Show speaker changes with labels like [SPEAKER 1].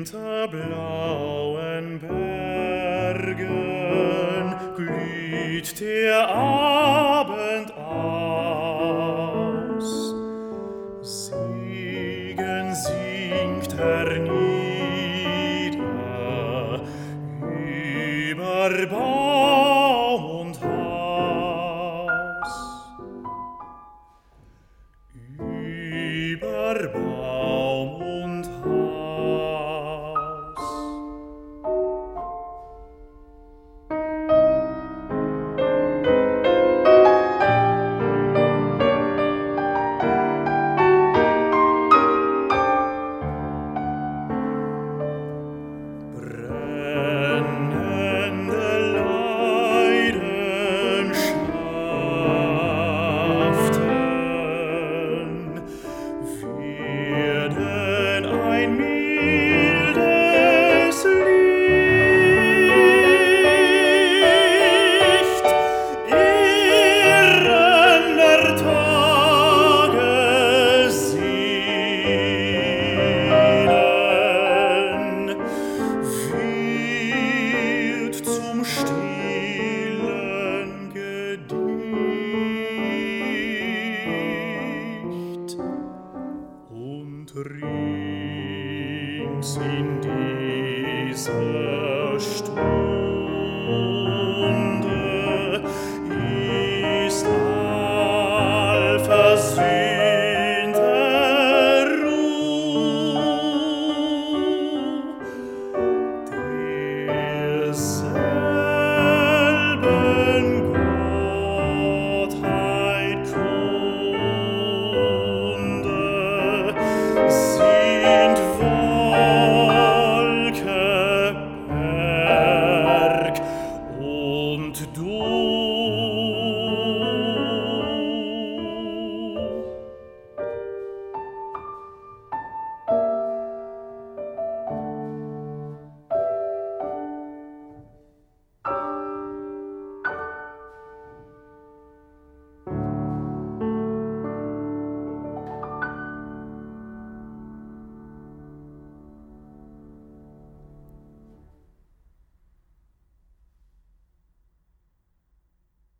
[SPEAKER 1] hinter blauen Bergen glüht der Abend aus. Segen singt hernieder über Baum und Haus. Über Baum und Haus. Brennende Leidenschaften werden ein mildes Licht irrender Tage Sehnen wird zum stillen Gedicht und rings in dieser Stunde